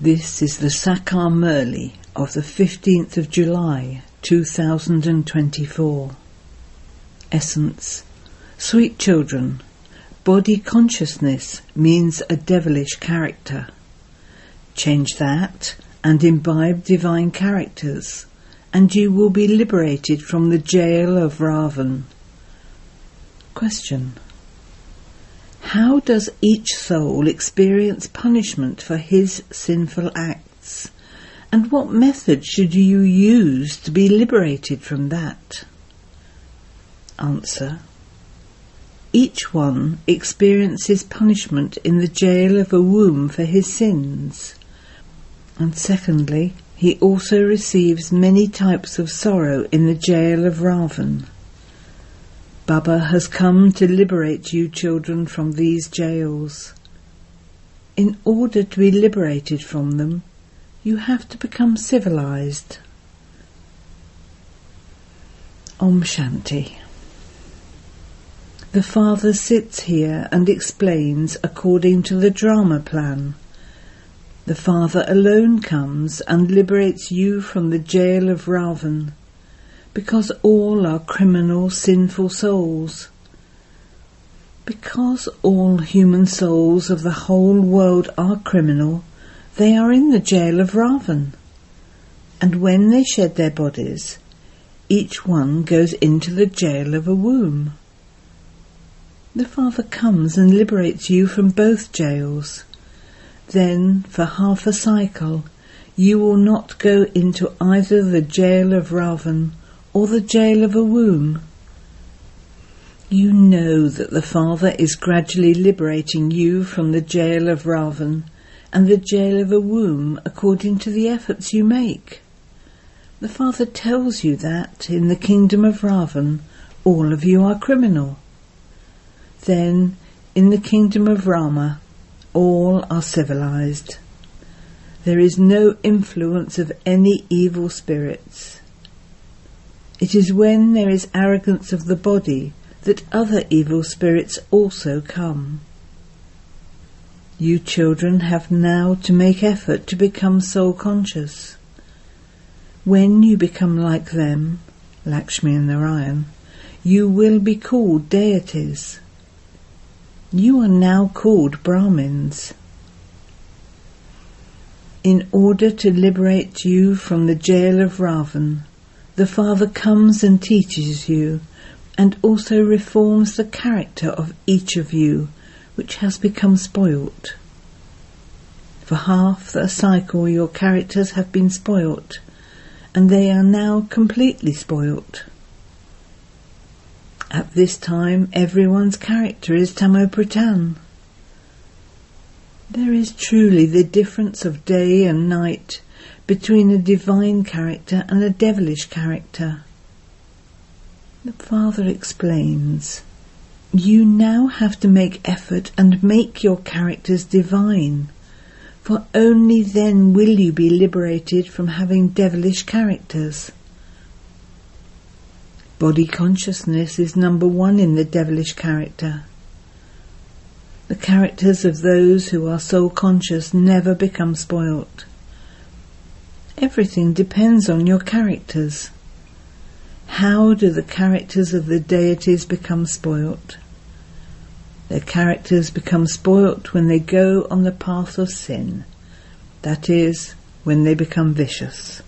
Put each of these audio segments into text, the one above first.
This is the Sakar Murli of the 15th of July 2024. Essence. Sweet children, body consciousness means a devilish character. Change that and imbibe divine characters, and you will be liberated from the jail of Ravan. Question. How does each soul experience punishment for his sinful acts, and what method should you use to be liberated from that? Answer. Each one experiences punishment in the jail of a womb for his sins, and secondly, he also receives many types of sorrow in the jail of Ravan. Baba has come to liberate you children from these jails. In order to be liberated from them, you have to become civilized. Om Shanti. The Father sits here and explains according to the drama plan. The Father alone comes and liberates you from the jail of Ravan, because all are criminal, sinful souls. Because all human souls of the whole world are criminal, they are in the jail of Ravan. And when they shed their bodies, each one goes into the jail of a womb. The Father comes and liberates you from both jails. Then, for half a cycle, you will not go into either the jail of Ravan or the jail of a womb. You know that the Father is gradually liberating you from the jail of Ravan and the jail of a womb according to the efforts you make. The Father tells you that in the kingdom of Ravan all of you are criminal. Then, in the kingdom of Rama, all are civilized. There is no influence of any evil spirits. It is when there is arrogance of the body that other evil spirits also come. You children have now to make effort to become soul conscious. When you become like them, Lakshmi and Narayan, you will be called deities. You are now called Brahmins. In order to liberate you from the jail of Ravan, the Father comes and teaches you, and also reforms the character of each of you, which has become spoilt. For half the cycle your characters have been spoilt, and they are now completely spoilt. At this time everyone's character is Tamo-Pradhan. There is truly the difference of day and night between a divine character and a devilish character. The Father explains, you now have to make effort and make your characters divine, for only then will you be liberated from having devilish characters. Body consciousness is number one in the devilish character. The characters of those who are soul conscious never become spoilt. Everything depends on your characters. How do the characters of the deities become spoilt? Their characters become spoilt when they go on the path of sin, that is, when they become vicious.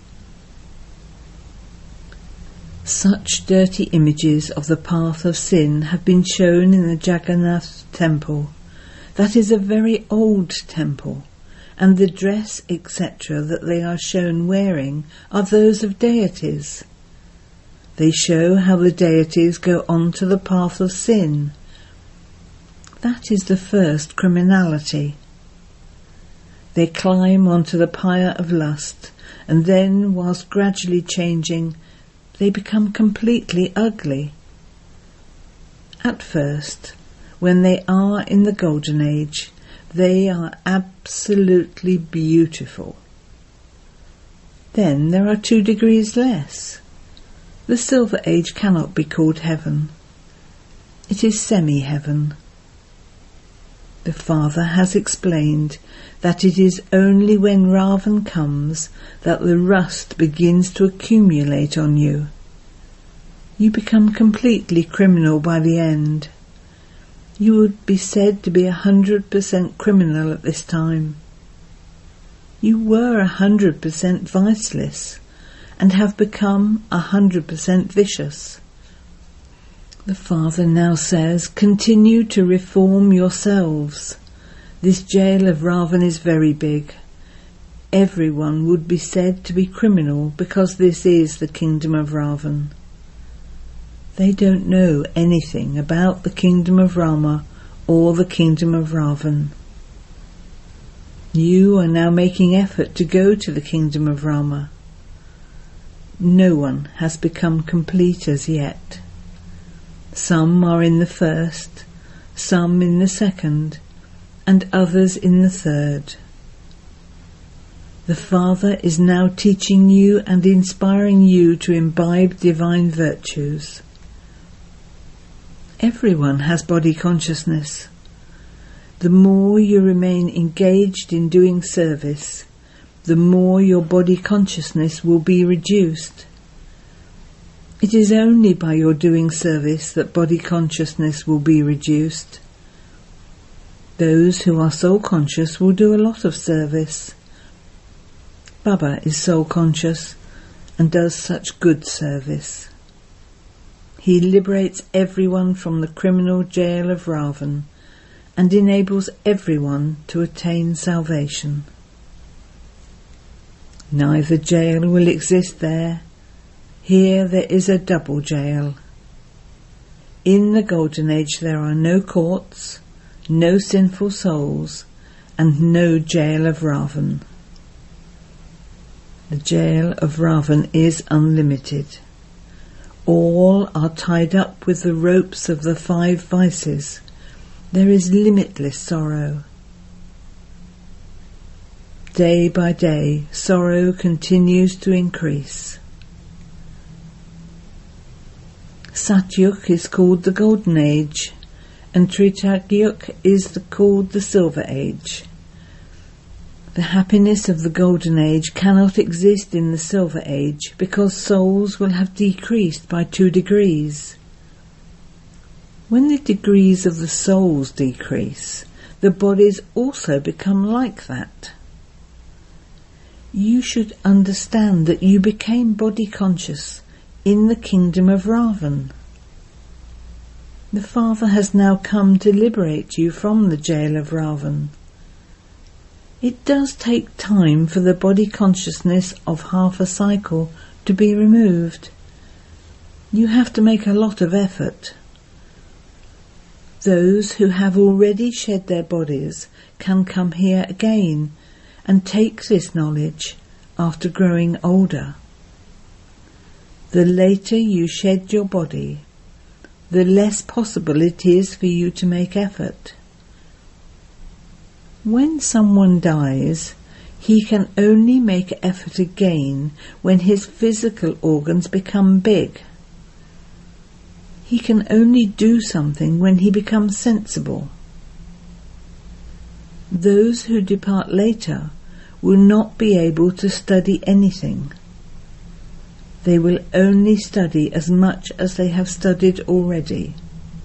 Such dirty images of the path of sin have been shown in the Jagannath temple. That is a very old temple, and the dress, etc. that they are shown wearing are those of deities. They show how the deities go on to the path of sin. That is the first criminality. They climb onto the pyre of lust, and then, whilst gradually changing, they become completely ugly. At first, when they are in the Golden Age, they are absolutely beautiful. Then there are 2 degrees less. The Silver Age cannot be called heaven. It is semi-heaven. The Father has explained that it is only when Ravan comes that the rust begins to accumulate on you. You become completely criminal by the end. You would be said to be 100% criminal at this time. You were 100% viceless and have become 100% vicious. The Father now says, continue to reform yourselves. This jail of Ravan is very big. Everyone would be said to be criminal because this is the kingdom of Ravan. They don't know anything about the kingdom of Rama or the kingdom of Ravan. You are now making effort to go to the kingdom of Rama. No one has become complete as yet. Some are in the first, some in the second, and others in the third. The Father is now teaching you and inspiring you to imbibe divine virtues. Everyone has body consciousness. The more you remain engaged in doing service, the more your body consciousness will be reduced. It is only by your doing service that body consciousness will be reduced. Those who are soul conscious will do a lot of service. Baba is soul conscious and does such good service. He liberates everyone from the criminal jail of Ravan and enables everyone to attain salvation. Neither jail will exist there. Here there is a double jail. In the Golden Age there are no courts, no sinful souls, and no jail of Ravan. The jail of Ravan is unlimited. All are tied up with the ropes of the 5 vices. There is limitless sorrow. Day by day, sorrow continues to increase. Satyuk is called the Golden Age, and Tritagyuk is called the Silver Age. The happiness of the Golden Age cannot exist in the Silver Age because souls will have decreased by 2 degrees. When the degrees of the souls decrease, the bodies also become like that. You should understand that you became body conscious in the kingdom of Ravan. The Father has now come to liberate you from the jail of Ravan. It does take time for the body consciousness of half a cycle to be removed. You have to make a lot of effort. Those who have already shed their bodies can come here again and take this knowledge after growing older. The later you shed your body, the less possible it is for you to make effort. When someone dies, he can only make effort again when his physical organs become big. He can only do something when he becomes sensible. Those who depart later will not be able to study anything. They will only study as much as they have studied already.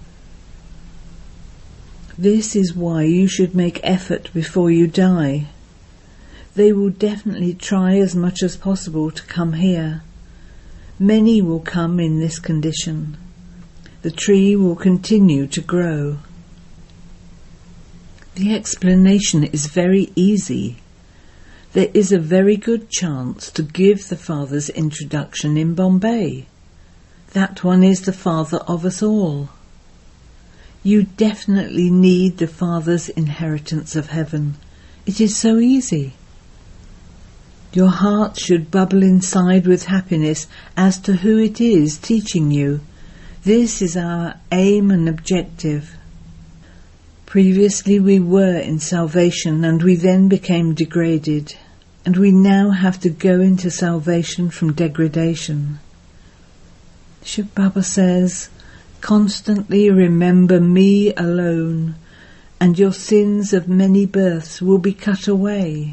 This is why you should make effort before you die. They will definitely try as much as possible to come here. Many will come in this condition. The tree will continue to grow. The explanation is very easy. There is a very good chance to give the Father's introduction in Bombay. That one is the Father of us all. You definitely need the Father's inheritance of heaven. It is so easy. Your heart should bubble inside with happiness as to who it is teaching you. This is our aim and objective. Previously we were in salvation and we then became degraded, and we now have to go into salvation from degradation. Shiv Baba says, constantly remember me alone and your sins of many births will be cut away.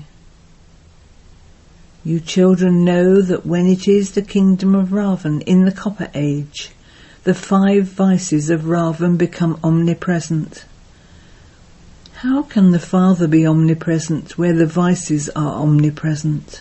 You children know that when it is the kingdom of Ravan in the Copper Age, the 5 vices of Ravan become omnipresent. How can the Father be omnipresent where the vices are omnipresent?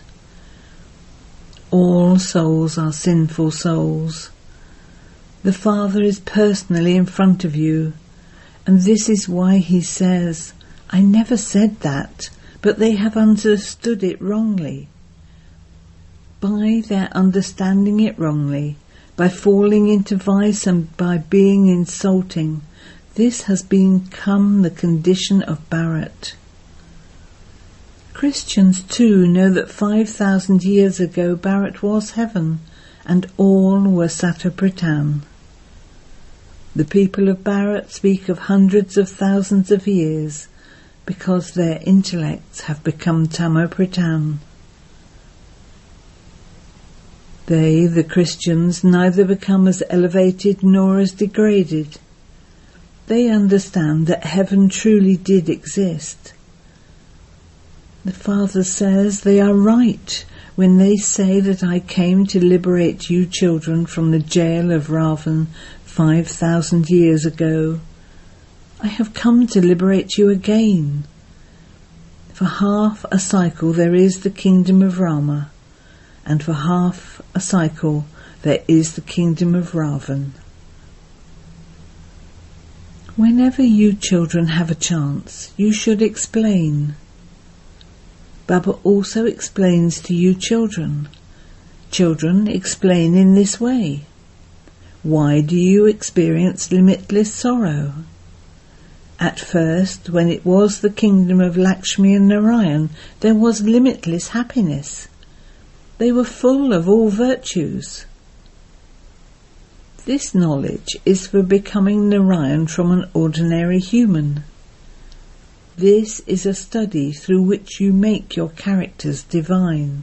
All souls are sinful souls. The Father is personally in front of you, and this is why he says, I never said that, but they have understood it wrongly. By their understanding it wrongly, by falling into vice and by being insulting, this has become the condition of Bharat. Christians too know that 5,000 years ago Bharat was heaven, and all were Satapritan. The people of Bharat speak of hundreds of thousands of years because their intellects have become Tamopritan. They, the Christians, neither become as elevated nor as degraded. They understand that heaven truly did exist. The Father says they are right when they say that I came to liberate you children from the jail of Ravan 5,000 years ago. I have come to liberate you again. For half a cycle there is the kingdom of Rama, and for half a cycle there is the kingdom of Ravan. Whenever you children have a chance, you should explain. Baba also explains to you children. Children explain in this way. Why do you experience limitless sorrow? At first, when it was the kingdom of Lakshmi and Narayan, there was limitless happiness. They were full of all virtues. This knowledge is for becoming Narayan from an ordinary human. This is a study through which you make your characters divine.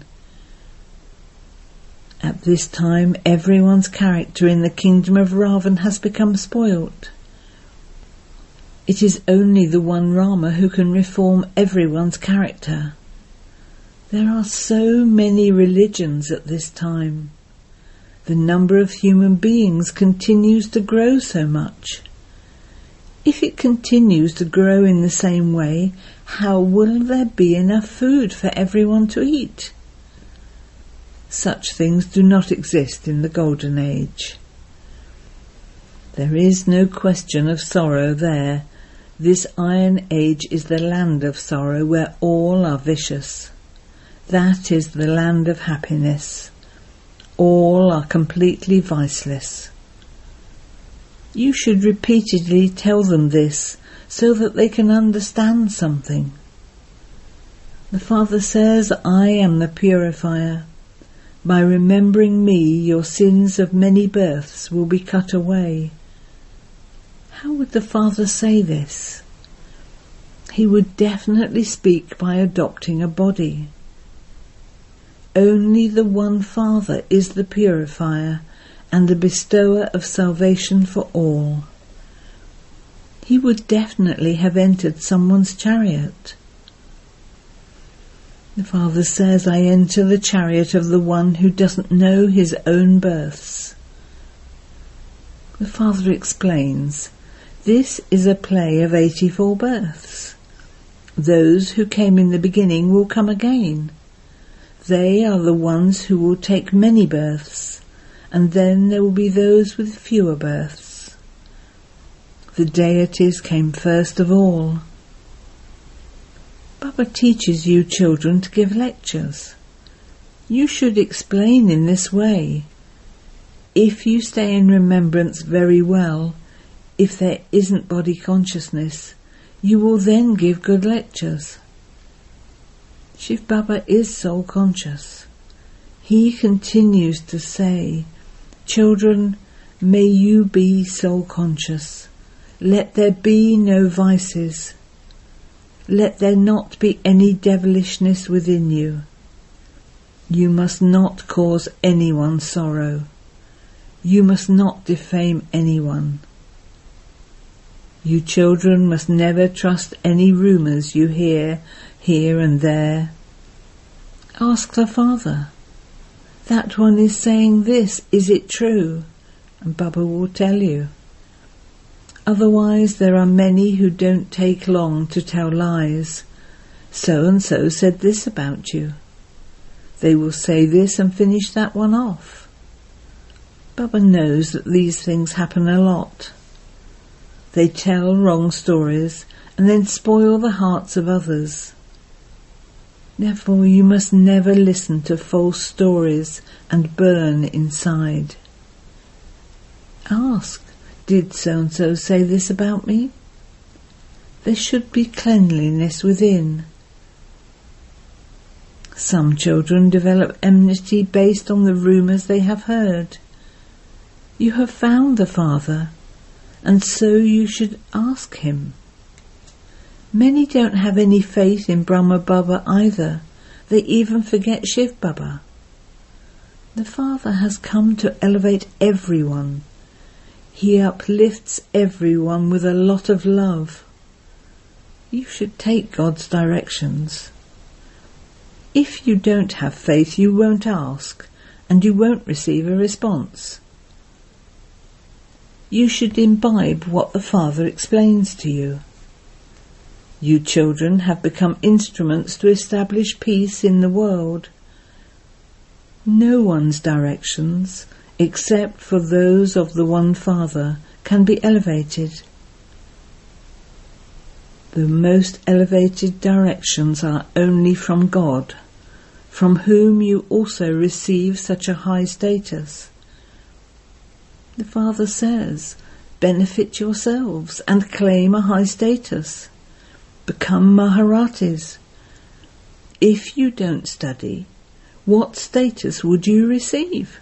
At this time, everyone's character in the kingdom of Ravan has become spoilt. It is only the one Rama who can reform everyone's character. There are so many religions at this time. The number of human beings continues to grow so much. If it continues to grow in the same way, how will there be enough food for everyone to eat? Such things do not exist in the Golden Age. There is no question of sorrow there. This Iron Age is the land of sorrow where all are vicious. That is the land of happiness. All are completely viceless. You should repeatedly tell them this so that they can understand something. The Father says, I am the purifier. By remembering me, your sins of many births will be cut away. How would the Father say this? He would definitely speak by adopting a body. Only the one Father is the purifier and the bestower of salvation for all. He would definitely have entered someone's chariot. The Father says, I enter the chariot of the one who doesn't know his own births. The Father explains, this is a play of 84 births. Those who came in the beginning will come again. They are the ones who will take many births, and then there will be those with fewer births. The deities came first of all. Baba teaches you children to give lectures. You should explain in this way. If you stay in remembrance very well, if there isn't body consciousness, you will then give good lectures. Shiv Baba is soul conscious. He continues to say, children, may you be soul conscious. Let there be no vices. Let there not be any devilishness within you. You must not cause anyone sorrow. You must not defame anyone. You children must never trust any rumours you hear here and there. Ask the father. That one is saying this, is it true? And Baba will tell you. Otherwise there are many who don't take long to tell lies. So and so said this about you. They will say this and finish that one off. Baba knows that these things happen a lot. They tell wrong stories and then spoil the hearts of others. Therefore you must never listen to false stories and burn inside. Ask, did so-and-so say this about me? There should be cleanliness within. Some children develop enmity based on the rumours they have heard. You have found the Father, and so you should ask him. Many don't have any faith in Brahma Baba either. They even forget Shiv Baba. The Father has come to elevate everyone. He uplifts everyone with a lot of love. You should take God's directions. If you don't have faith, you won't ask, and you won't receive a response. You should imbibe what the Father explains to you. You children have become instruments to establish peace in the world. No one's directions, except for those of the one Father, can be elevated. The most elevated directions are only from God, from whom you also receive such a high status. The Father says, benefit yourselves and claim a high status. Become Maharatis. If you don't study, what status would you receive?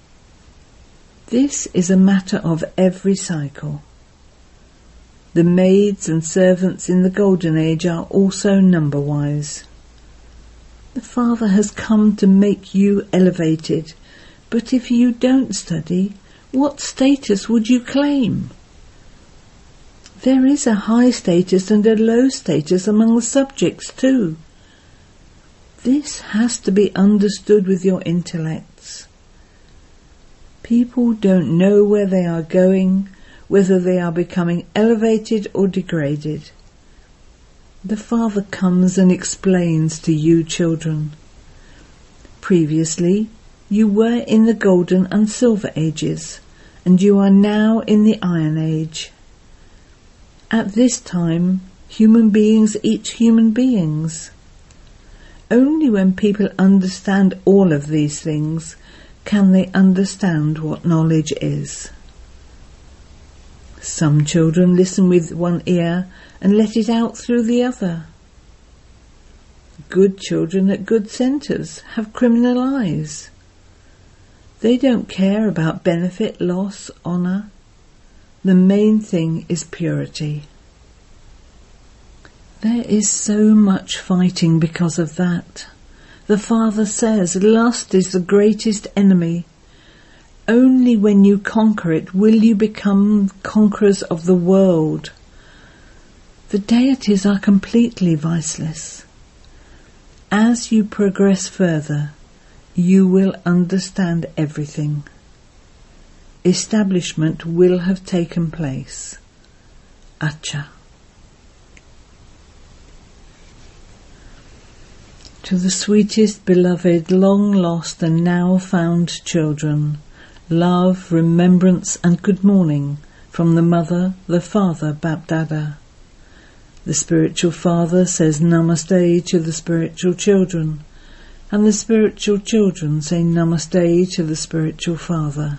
This is a matter of every cycle. The maids and servants in the Golden Age are also number-wise. The Father has come to make you elevated, but if you don't study, what status would you claim? There is a high status and a low status among the subjects too. This has to be understood with your intellects. People don't know where they are going, whether they are becoming elevated or degraded. The Father comes and explains to you children. Previously, you were in the Golden and Silver Ages, and you are now in the Iron Age. At this time, human beings eat human beings. Only when people understand all of these things can they understand what knowledge is. Some children listen with one ear and let it out through the other. Good children at good centres have criminal eyes. They don't care about benefit, loss, honour. The main thing is purity. There is so much fighting because of that. The Father says lust is the greatest enemy. Only when you conquer it will you become conquerors of the world. The deities are completely viceless. As you progress further, you will understand everything. Establishment will have taken place. Acha. To the sweetest, beloved, long lost and now found children, love, remembrance and good morning from the Mother, the Father, Bapdada. The spiritual father says Namaste to the spiritual children, and the spiritual children say Namaste to the spiritual father.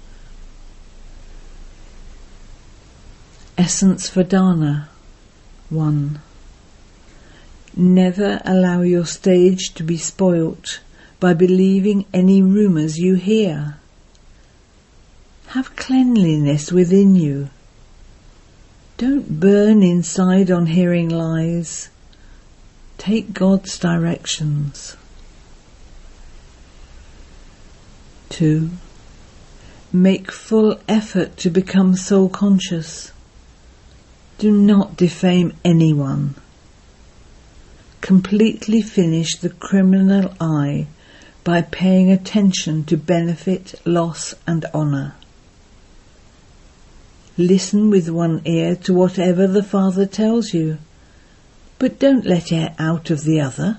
Essence Vedana 1. Never allow your stage to be spoilt by believing any rumours you hear. Have cleanliness within you. Don't burn inside on hearing lies. Take God's directions. 2. Make full effort to become soul conscious. Do not defame anyone. Completely finish the criminal I by paying attention to benefit, loss and honour. Listen with one ear to whatever the Father tells you, but don't let it out of the other.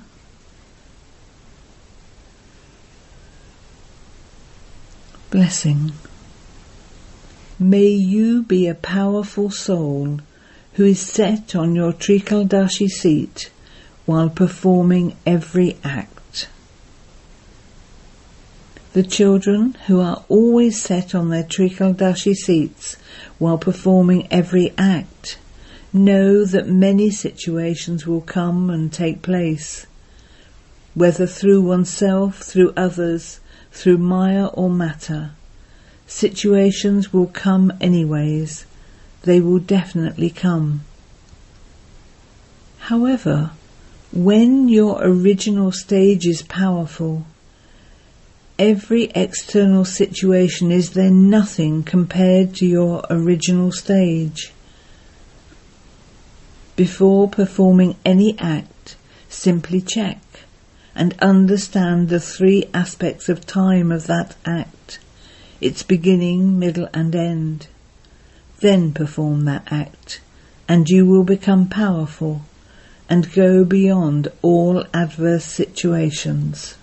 Blessing. May you be a powerful soul who is set on your Trikaldashi seat while performing every act. The children who are always set on their Trikaldashi seats while performing every act know that many situations will come and take place, whether through oneself, through others, through Maya or matter. Situations will come anyways. They will definitely come. However, when your original stage is powerful, every external situation is then nothing compared to your original stage. Before performing any act, simply check and understand the three aspects of time of that act, its beginning, middle and end. Then perform that act, and you will become powerful and go beyond all adverse situations.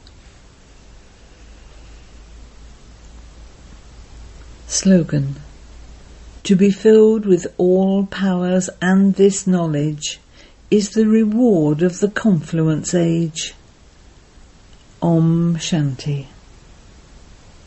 Slogan. To be filled with all powers and this knowledge is the reward of the confluence age. Om Shanti.